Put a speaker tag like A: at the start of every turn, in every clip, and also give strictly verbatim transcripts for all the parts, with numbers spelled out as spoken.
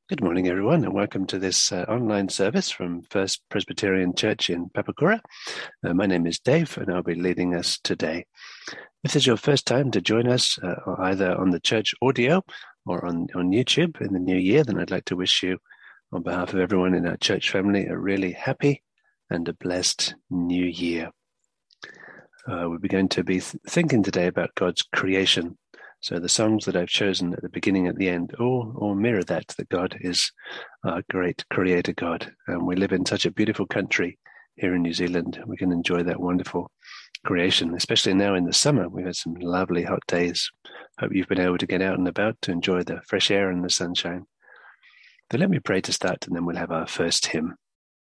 A: Good morning, everyone, and welcome to this uh, online service from First Presbyterian Church in Papakura. Uh, my name is Dave, and I'll be leading us today. If this is your first time to join us, uh, either on the church audio or on, on YouTube in the new year, then I'd like to wish you, on behalf of everyone in our church family, a really happy and a blessed new year. Uh, we're going to be th- thinking today about God's creation. So the songs that I've chosen at the beginning and at the end all, all mirror that, that God is our great creator God. And we live in such a beautiful country here in New Zealand. We can enjoy that wonderful creation, especially now in the summer. We've had some lovely hot days. Hope you've been able to get out and about to enjoy the fresh air and the sunshine. So let me pray to start, and then we'll have our first hymn.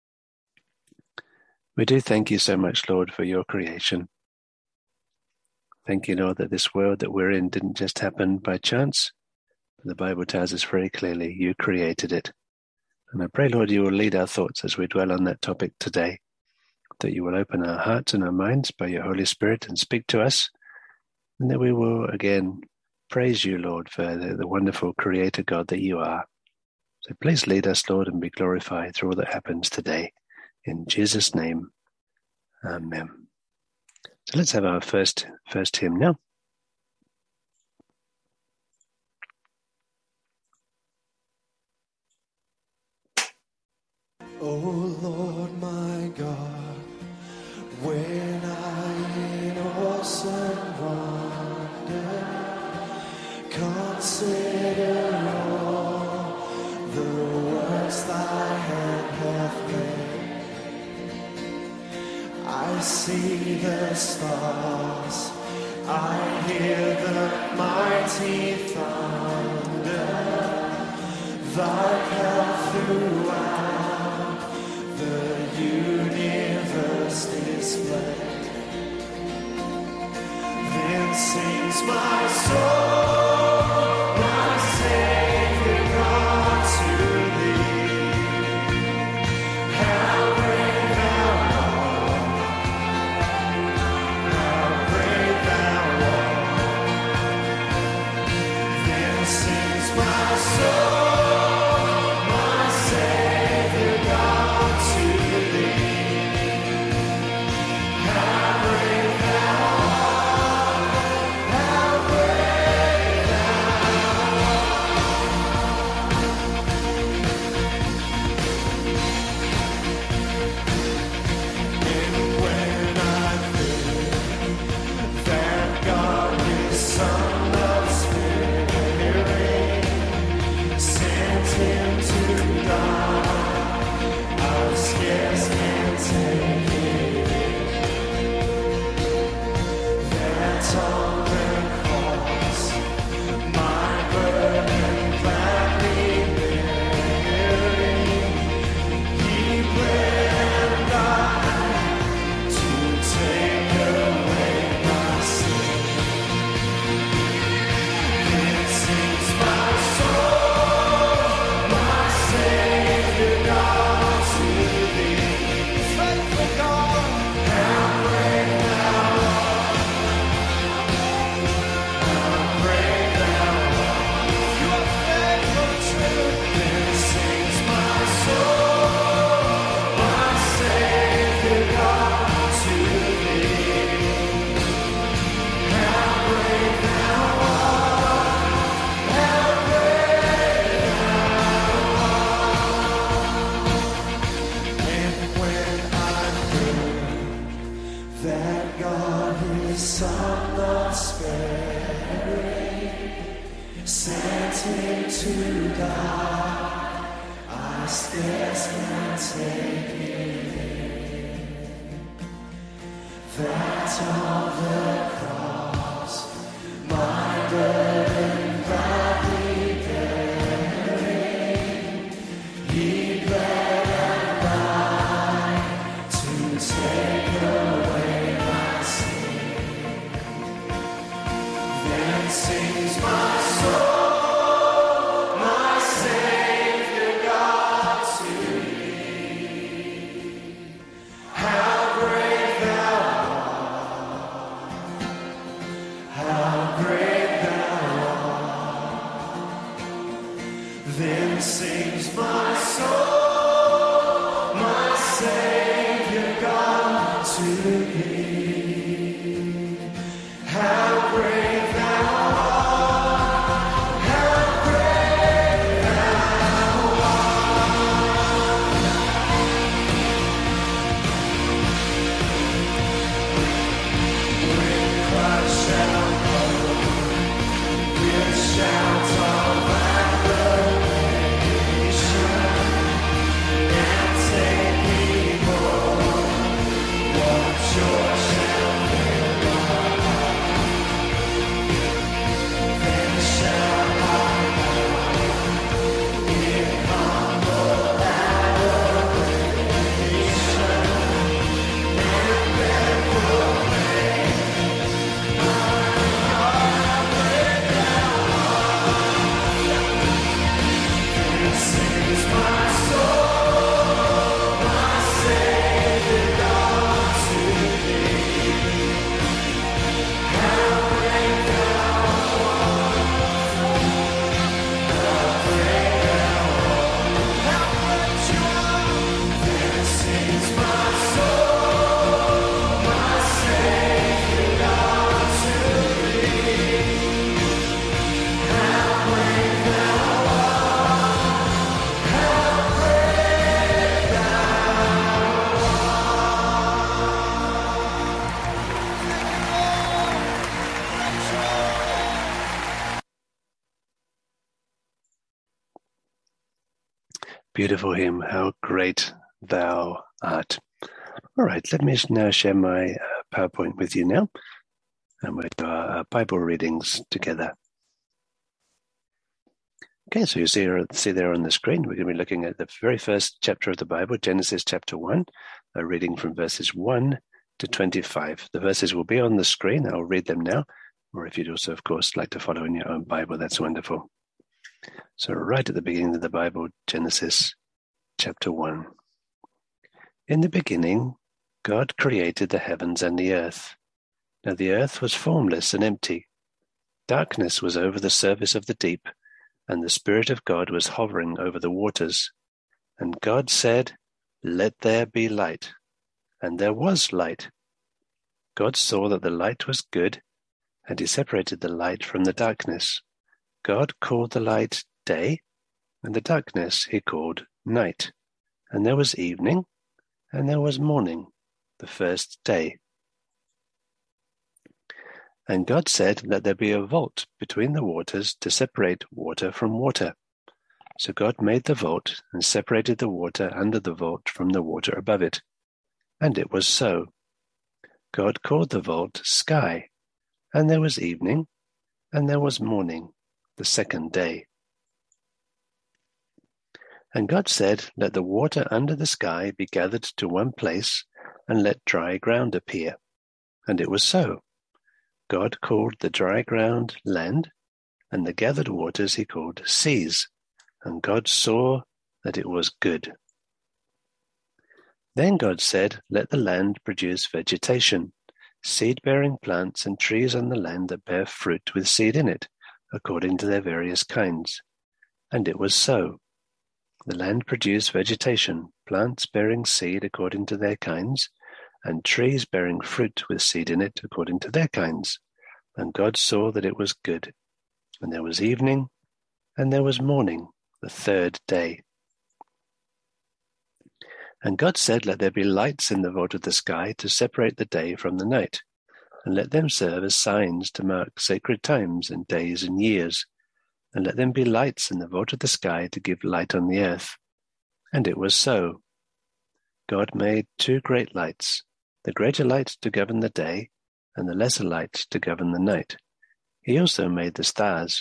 A: We do thank you so much, Lord, for your creation. Thank you, Lord, that this world that we're in didn't just happen by chance. The Bible tells us very clearly you created it. And I pray, Lord, you will lead our thoughts as we dwell on that topic today, that you will open our hearts and our minds by your Holy Spirit and speak to us, and that we will again praise you, Lord, for the, the wonderful creator God that you are. So please lead us, Lord, and be glorified through all that happens today. In Jesus' name, amen. So let's have our first first hymn now.
B: Oh Lord my God, when I in awesome wonder consider all the works thy hand hath made, I see the stars, I hear the mighty thunder, thy path throughout the universe displayed. Then sings my soul, my Savior God, to thee. How great thou art, how great thou art. Then sings my soul, my Savior God, to thee. How great thou art, how great thou art. And when I think that God, his Son of Spirit, sent him to die, I scarce can take it. That on the cross, my burden gladly bearing, he bled and died to take away my sin. Then sings my soul, my Savior God, to thee. Faithful God, how great thou art, how great thou art. You are faithful and true. Then sings my soul, my Savior God, to thee. How great thou art, how great thou art. And when I heard that God, his Son not sparing, sent him to die, I scarce can take it in. That on the cross, my burden gladly bearing, he bled and died to take away my sin. Then sings my soul, my Savior God, to thee. How great thou art, sings my soul, my Savior God to thee. How great thou art, how great thou art. When Christ shall come, with shouts of
A: Beautiful hymn, How Great Thou Art. All right, let me now share my uh, PowerPoint with you now, and we'll do our Bible readings together. Okay, so you see, see there on the screen, we're going to be looking at the very first chapter of the Bible, Genesis chapter one, uh, reading from verses one to twenty-five. The verses will be on the screen. I'll read them now, or if you'd also, of course, like to follow in your own Bible, that's wonderful. So right at the beginning of the Bible, Genesis chapter one. In the beginning, God created the heavens and the earth. Now the earth was formless and empty. Darkness was over the surface of the deep, and the Spirit of God was hovering over the waters. And God said, "Let there be light." And there was light. God saw that the light was good, and he separated the light from the darkness. God called the light day, and the darkness he called night. And there was evening, and there was morning, the first day. And God said, "Let there be a vault between the waters to separate water from water." So God made the vault and separated the water under the vault from the water above it. And it was so. God called the vault sky, and there was evening, and there was morning, the second day. And God said, "Let the water under the sky be gathered to one place, and let dry ground appear." And it was so. God called the dry ground land, and the gathered waters he called seas. And God saw that it was good. Then God said, "Let the land produce vegetation, seed-bearing plants and trees on the land that bear fruit with seed in it, according to their various kinds." And it was so. The land produced vegetation, plants bearing seed according to their kinds, and trees bearing fruit with seed in it according to their kinds. And God saw that it was good. And there was evening, and there was morning, the third day. And God said, "Let there be lights in the vault of the sky to separate the day from the night, and let them serve as signs to mark sacred times and days and years. And let them be lights in the vault of the sky to give light on the earth." And it was so. God made two great lights, the greater light to govern the day, and the lesser light to govern the night. He also made the stars.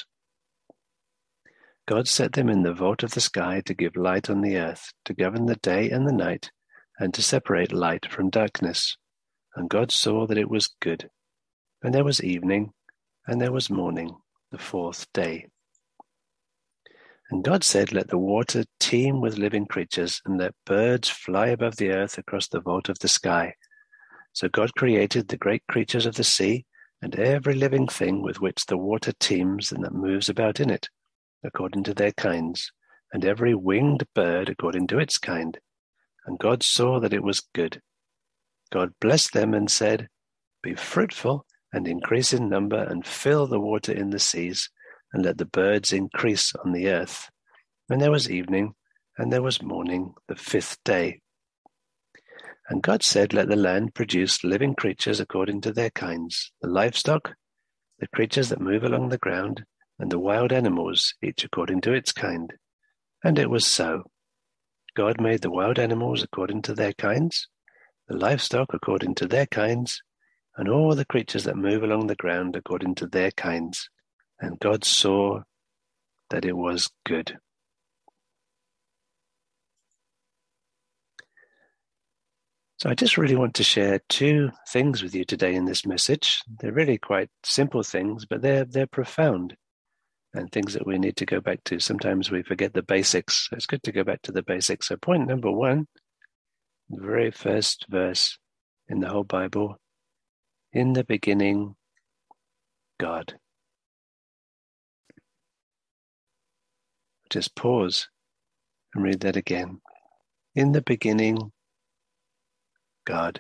A: God set them in the vault of the sky to give light on the earth, to govern the day and the night, and to separate light from darkness. And God saw that it was good. And there was evening, and there was morning, the fourth day. And God said, "Let the water teem with living creatures, and let birds fly above the earth across the vault of the sky." So God created the great creatures of the sea, and every living thing with which the water teems and that moves about in it, according to their kinds, and every winged bird according to its kind. And God saw that it was good. God blessed them and said, "Be fruitful and increase in number, and fill the water in the seas, and let the birds increase on the earth." And there was evening, and there was morning, the fifth day. And God said, "Let the land produce living creatures according to their kinds, the livestock, the creatures that move along the ground, and the wild animals, each according to its kind." And it was so. God made the wild animals according to their kinds, the livestock according to their kinds, and all the creatures that move along the ground according to their kinds. And God saw that it was good. So I just really want to share two things with you today in this message. They're really quite simple things, but they're they're profound and things that we need to go back to. Sometimes we forget the basics. So it's good to go back to the basics. So point number one, the very first verse in the whole Bible, in the beginning, God. Just pause and read that again. In the beginning, God.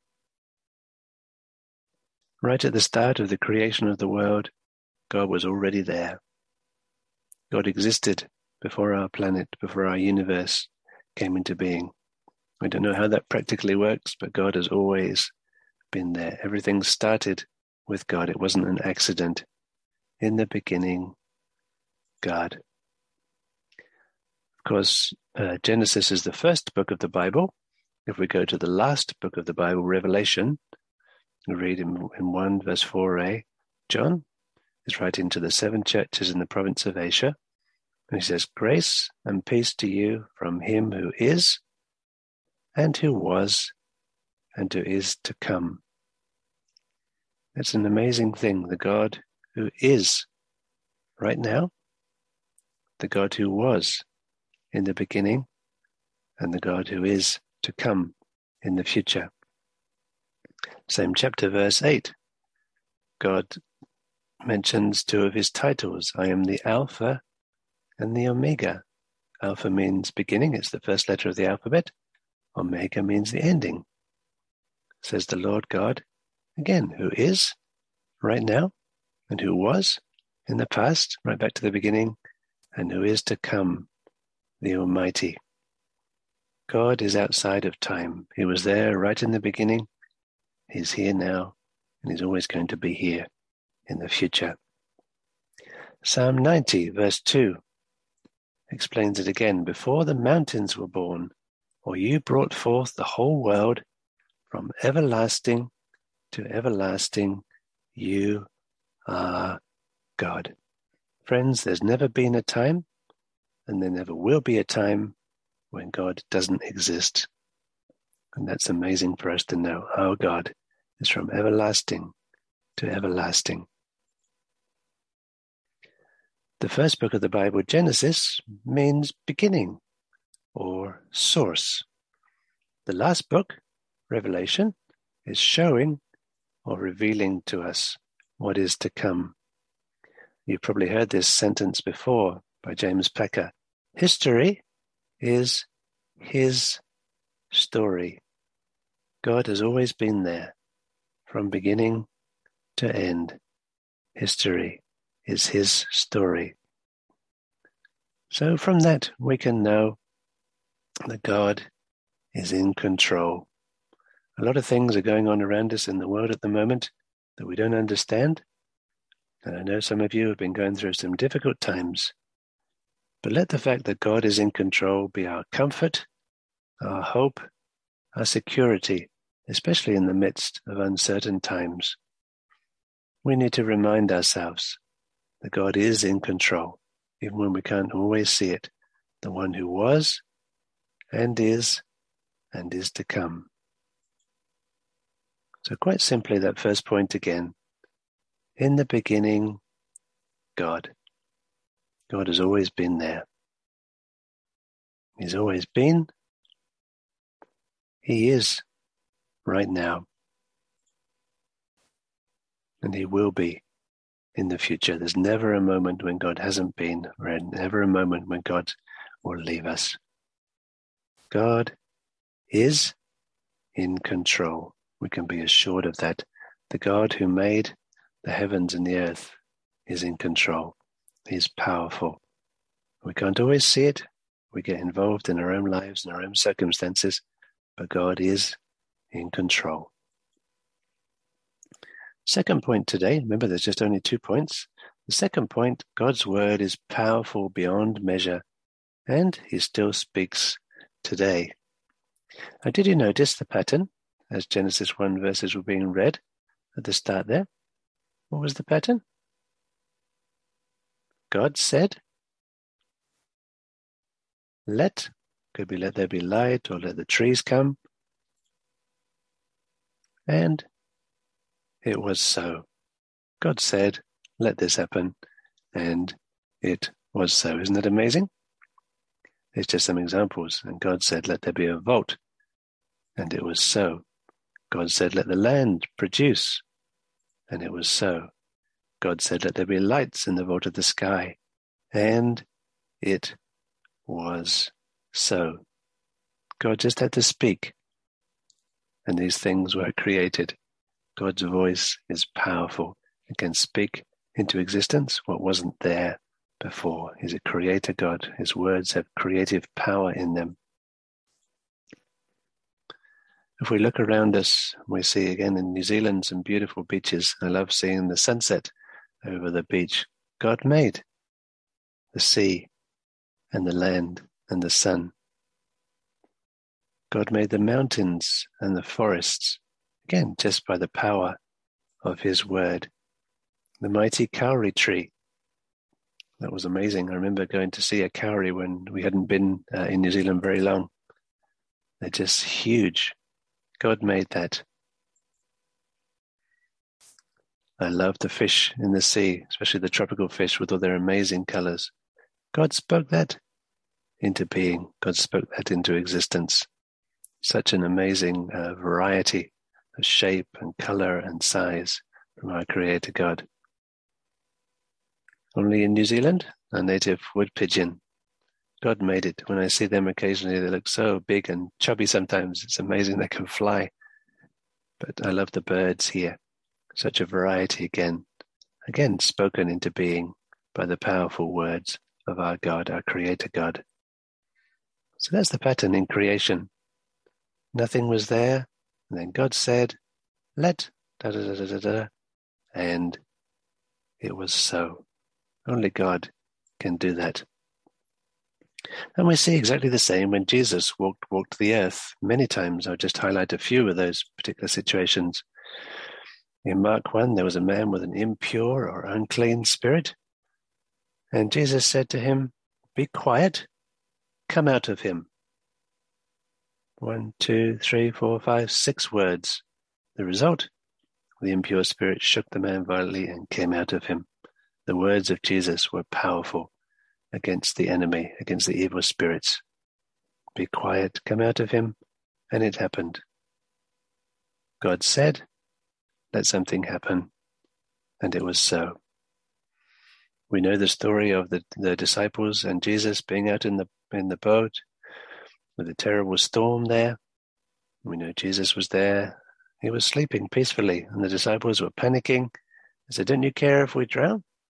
A: Right at the start of the creation of the world, God was already there. God existed before our planet, before our universe came into being. We don't know how that practically works, but God has always been there. Everything started with God. It wasn't an accident. In the beginning, God. Of course, uh, Genesis is the first book of the Bible. If we go to the last book of the Bible, Revelation, we read in, in one verse four a, John is writing to the seven churches in the province of Asia, and he says, "Grace and peace to you from him who is, and who was, and who is to come." That's an amazing thing. The God who is right now, the God who was in the beginning, and the God who is to come in the future. Same chapter, verse eight. God mentions two of his titles. "I am the Alpha and the Omega." Alpha means beginning. It's the first letter of the alphabet. Omega means the ending. Says the Lord God, again, who is right now, and who was in the past, right back to the beginning, and who is to come, the Almighty. God is outside of time. He was there right in the beginning. He's here now, and he's always going to be here in the future. Psalm ninety, verse two, explains it again. "Before the mountains were born, or you brought forth the whole world, from everlasting to everlasting, you are God." Friends, there's never been a time, and there never will be a time when God doesn't exist. And that's amazing for us to know. Our God is from everlasting to everlasting. The first book of the Bible, Genesis, means beginning or source. The last book, Revelation, is showing or revealing to us what is to come. You've probably heard this sentence before by James Packer. History is his story. God has always been there, from beginning to end. History is his story. So from that, we can know that God is in control. A lot of things are going on around us in the world at the moment that we don't understand. And I know some of you have been going through some difficult times. But let the fact that God is in control be our comfort, our hope, our security, especially in the midst of uncertain times. We need to remind ourselves that God is in control, even when we can't always see it, the one who was and is and is to come. So quite simply, that first point again. In the beginning, God. God has always been there. He's always been. He is right now. And he will be in the future. There's never a moment when God hasn't been, or never a moment when God or leave us. God is in control. We can be assured of that. The God who made the heavens and the earth is in control. He's powerful. We can't always see it. We get involved in our own lives and our own circumstances, but God is in control. Second point today, remember there's just only two points. The second point, God's word is powerful beyond measure, and he still speaks today. Now, did you notice the pattern as Genesis one verses were being read at the start there? What was the pattern? God said, let, could be let there be light, or let the trees come. And it was so. God said, let this happen, and it was so. Isn't that amazing? It's just some examples. And God said, let there be a vault, and it was so. God said, let the land produce, and it was so. God said, let there be lights in the vault of the sky, and it was so. God just had to speak, and these things were created. God's voice is powerful. It can speak into existence what wasn't there before. He's a creator God. His words have creative power in them. If we look around us, we see again in New Zealand some beautiful beaches. I love seeing the sunset over the beach. God made the sea and the land and the sun. God made the mountains and the forests, again, just by the power of his word. The mighty kauri tree. That was amazing. I remember going to see a kauri when we hadn't been uh, in New Zealand very long. They're just huge. God made that. I love the fish in the sea, especially the tropical fish with all their amazing colors. God spoke that into being. God spoke that into existence. Such an amazing uh, variety of shape and color and size from our Creator God. Only in New Zealand, a native wood pigeon. God made it. When I see them occasionally, they look so big and chubby sometimes. It's amazing they can fly. But I love the birds here. Such a variety again. Again, spoken into being by the powerful words of our God, our Creator God. So that's the pattern in creation. Nothing was there, and then God said, let, da da da da da da, and it was so. Only God can do that. And we see exactly the same when Jesus walked walked the earth many times. I'll just highlight a few of those particular situations. In Mark one, there was a man with an impure or unclean spirit, and Jesus said to him, be quiet, come out of him. One, two, three, four, five, six words. The result, the impure spirit shook the man violently and came out of him. The words of Jesus were powerful against the enemy, against the evil spirits. Be quiet, come out of him, and it happened. God said, let something happen, and it was so. We know the story of the, the disciples and Jesus being out in the in the boat with a terrible storm there. We know Jesus was there. He was sleeping peacefully, and the disciples were panicking. They said, don't you care if we drown?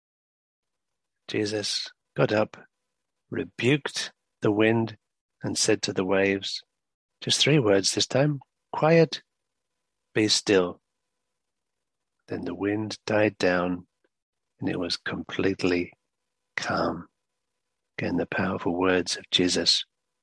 A: Jesus got up, rebuked the wind, and said to the waves, just three words this time, quiet, be still. Then the wind died down, and it was completely calm. Again, the powerful words of Jesus.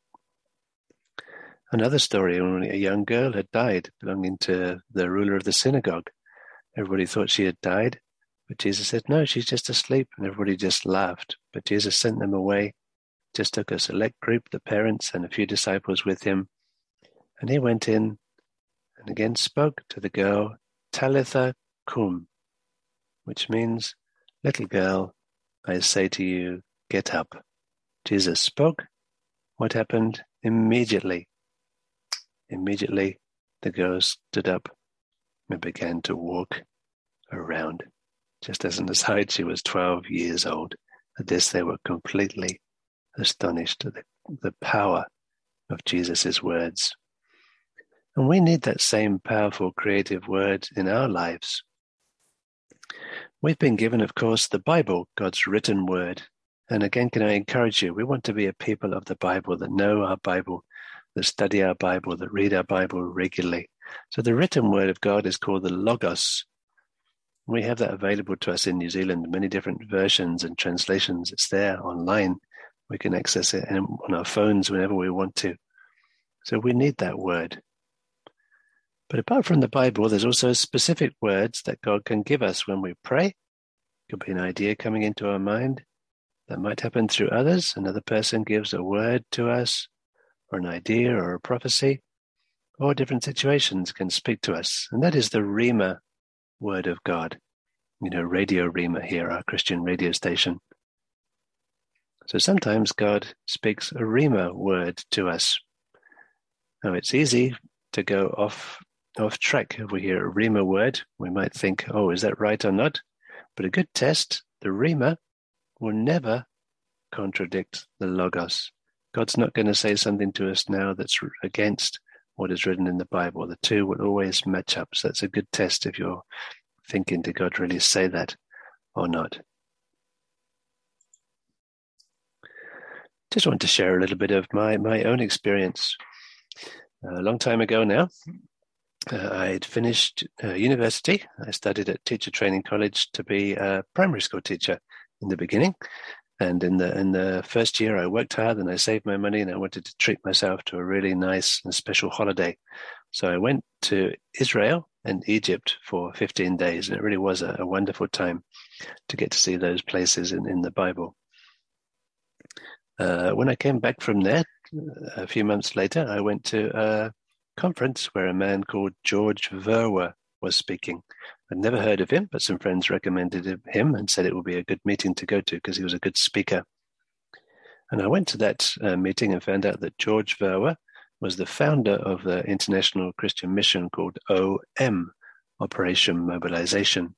A: Another story, when a young girl had died, belonging to the ruler of the synagogue. Everybody thought she had died, but Jesus said, no, she's just asleep, and everybody just laughed. But Jesus sent them away, just took a select group, the parents and a few disciples with him, and he went in and again spoke to the girl, Talitha cum, which means, little girl, I say to you, get up. Jesus spoke. What happened? Immediately. Immediately, the girl stood up and began to walk around. Just as an aside, she was twelve years old. At this, they were completely astonished. The, the power of Jesus' words. And we need that same powerful creative word in our lives. We've been given, of course, the Bible, God's written word. And again, can I encourage you, we want to be a people of the Bible that know our Bible, that study our Bible, that read our Bible regularly. So the written word of God is called the Logos. We have that available to us in New Zealand, many different versions and translations. It's there online. We can access it on our phones whenever we want to. So we need that word. But apart from the Bible, there's also specific words that God can give us when we pray. It could be an idea coming into our mind. That might happen through others. Another person gives a word to us, or an idea or a prophecy, or different situations can speak to us. And that is the Rhema word of God. You know, Radio Rhema here, our Christian radio station. So sometimes God speaks a Rhema word to us. Now it's easy to go off off track. If we hear a Rhema word, we might think, oh, is that right or not? But a good test, the Rhema will never contradict the Logos. God's not going to say something to us now that's against what is written in the Bible. The two will always match up. So that's a good test if you're thinking, did God really say that or not? Just want to share a little bit of my, my own experience. A long time ago now, uh, I had finished uh, university. I studied at Teacher Training College to be a primary school teacher in the beginning. And in the in the first year, I worked hard and I saved my money and I wanted to treat myself to a really nice and special holiday. So I went to Israel and Egypt for fifteen days, and it really was a, a wonderful time to get to see those places in, in the Bible. Uh, when I came back from there, a few months later, I went to a conference where a man called George Verwer was speaking. I'd never heard of him, but some friends recommended him and said it would be a good meeting to go to because he was a good speaker. And I went to that uh, meeting and found out that George Verwer was the founder of the international Christian mission called O M, Operation Mobilization.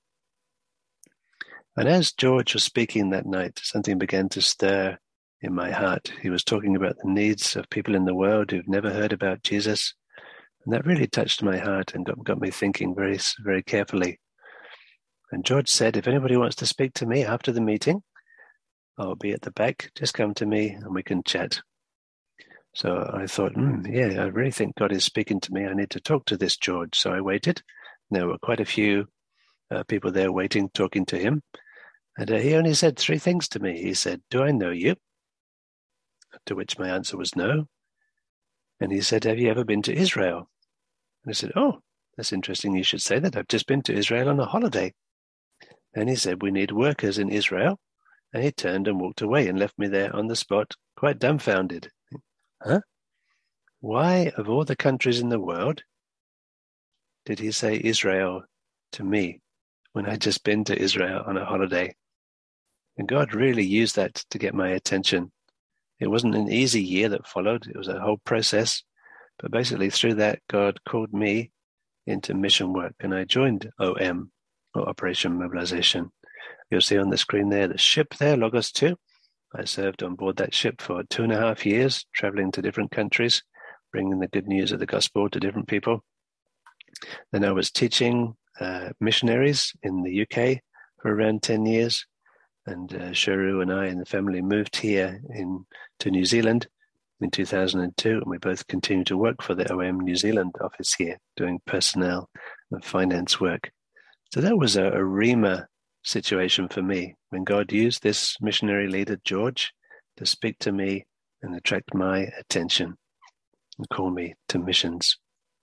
A: And as George was speaking that night, something began to stir in my heart. He was talking about the needs of people in the world who've never heard about Jesus. And that really touched my heart and got, got me thinking very, very carefully. And George said, if anybody wants to speak to me after the meeting, I'll be at the back. Just come to me and we can chat. So I thought, mm, yeah, I really think God is speaking to me. I need to talk to this George. So I waited. There were quite a few uh, people there waiting, talking to him. And uh, he only said three things to me. He said, do I know you? To which my answer was no. And he said, have you ever been to Israel? And I said, oh, that's interesting. You should say that. I've just been to Israel on a holiday. And he said, we need workers in Israel. And he turned and walked away and left me there on the spot, quite dumbfounded. Huh? Why, of all the countries in the world, did he say Israel to me when I'd just been to Israel on a holiday? And God really used that to get my attention. It wasn't an easy year that followed. It was a whole process. But basically through that, God called me into mission work, and I joined O M, or Operation Mobilization. You'll see on the screen there, the ship there, Logos two. I served on board that ship for two and a half years, traveling to different countries, bringing the good news of the gospel to different people. Then I was teaching uh, missionaries in the U K for around ten years. And uh, Sheru and I and the family moved here in to New Zealand in two thousand two, and we both continue to work for the O M New Zealand office here, doing personnel and finance work. So that was a, a Rhema situation for me, when God used this missionary leader, George, to speak to me and attract my attention and call me to missions.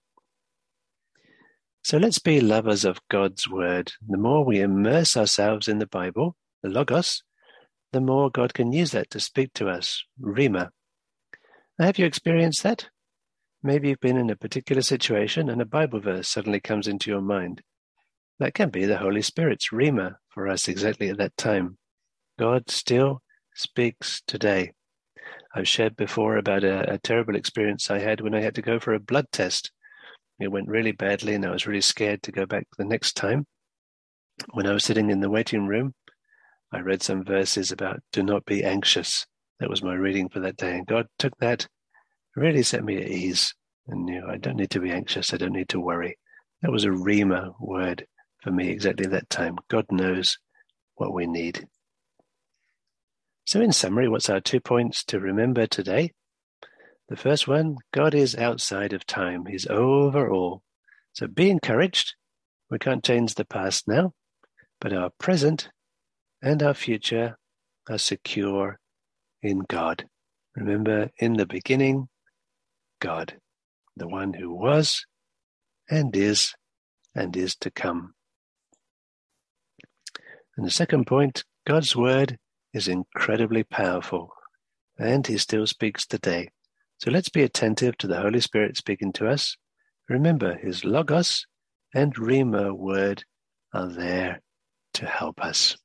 A: So let's be lovers of God's word. The more we immerse ourselves in the Bible, the Logos, the more God can use that to speak to us, Rhema. Now, have you experienced that? Maybe you've been in a particular situation and a Bible verse suddenly comes into your mind. That can be the Holy Spirit's Rhema for us exactly at that time. God still speaks today. I've shared before about a, a terrible experience I had when I had to go for a blood test. It went really badly and I was really scared to go back the next time. When I was sitting in the waiting room, I read some verses about do not be anxious. That was my reading for that day. And God took that, really set me at ease, and knew I don't need to be anxious. I don't need to worry. That was a Rhema word for me exactly at that time. God knows what we need. So in summary, what's our two points to remember today? The first one, God is outside of time. He's over all. So be encouraged. We can't change the past now, but our present and our future are secure in God. Remember, in the beginning, God, the one who was and is and is to come. And the second point, God's word is incredibly powerful, and he still speaks today. So let's be attentive to the Holy Spirit speaking to us. Remember, his Logos and Rhema word are there to help us.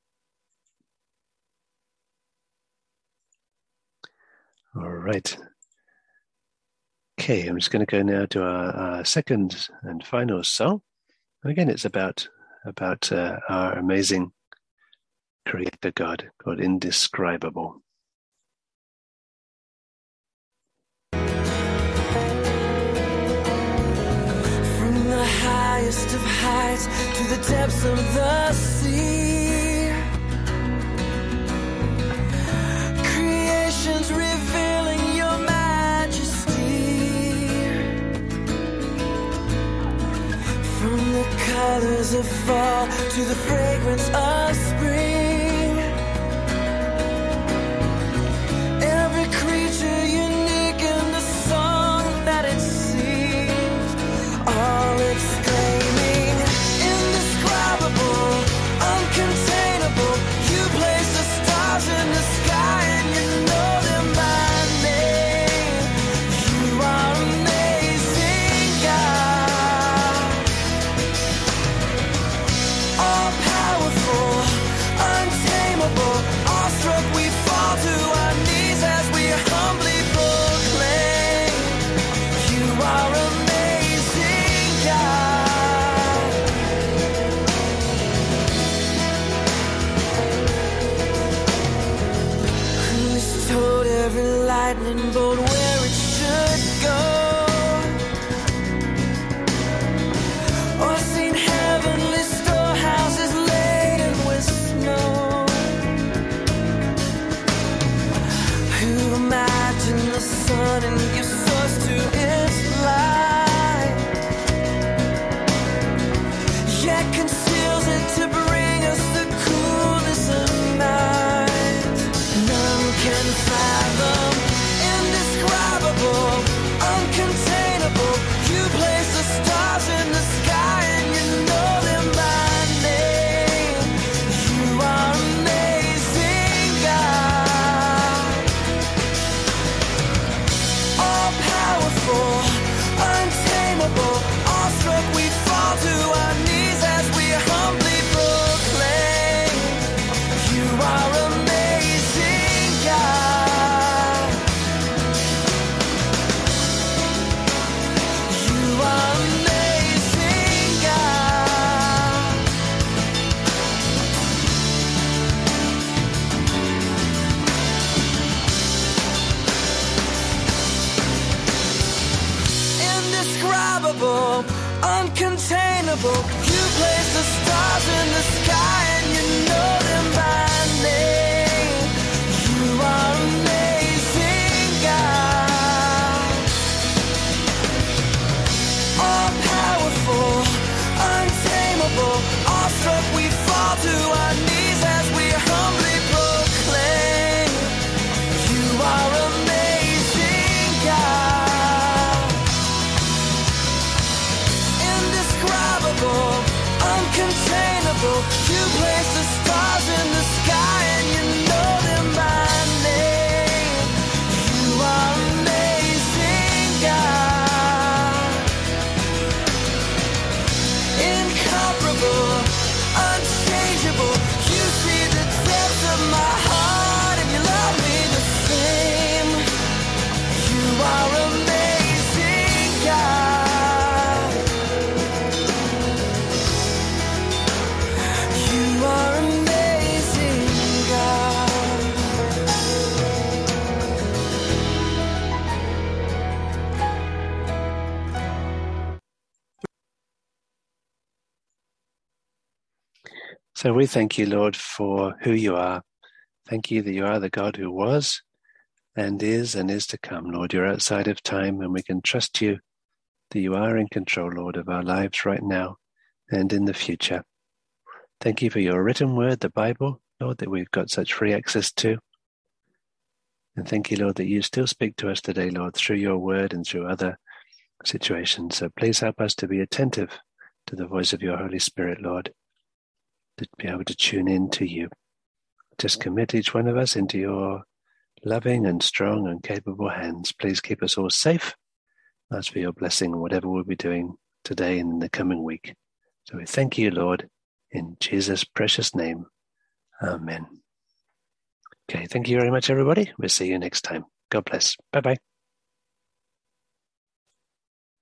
A: All right. Okay, I'm just going to go now to our, our second and final song. And again, it's about, about uh, our amazing Creator God, God indescribable.
B: Highest of heights to the depths of the sea, creation's revealing your majesty. From the colors of fall to the fragrance of spring, every creature unique in the song that it sings, all its uncontainable, you place the stars in the sky and you know them by name. You are amazing, God. All powerful, untamable, awestruck we fall to our knees as we humbly proclaim. You are amazing, God. Told every lightning bolt where it should go, or seen heavenly storehouses laden with snow. Who imagined the sun and gives source to its light, yet conceals it to bring us the coolness of night. None can fathom, indescribable, uncontainable. You place the stars in the sky and you know them by name. You are amazing, God. All powerful, untamable, awestruck we fall to our knees as we humbly proclaim. You are amazing, God. You are amazing, God. Indescribable, uncontainable, you place the stars in the sky and you know them by name. You are amazing, God. All powerful, untamable, awestruck we fall to our knees as we humbly proclaim. You are amazing, God. Indescribable, uncontainable, you place the stars in the sky and you know them by name. You are amazing, God. Incomparable, unchangeable, you see the depths of my heart and you love me the same. You are amazing, God. You are amazing,
A: So we thank you, Lord, for who you are. Thank you that you are the God who was and is and is to come, Lord. You're outside of time, and we can trust you that you are in control, Lord, of our lives right now and in the future. Thank you for your written word, the Bible, Lord, that we've got such free access to. And thank you, Lord, that you still speak to us today, Lord, through your word and through other situations. So please help us to be attentive to the voice of your Holy Spirit, Lord, to be able to tune in to you. Just commit each one of us into your loving and strong and capable hands. Please keep us all safe. Ask for your blessing on whatever we'll be doing today and in the coming week. So we thank you, Lord, in Jesus' precious name. Amen. Okay, thank you very much, everybody. We'll see you next time. God bless. Bye-bye.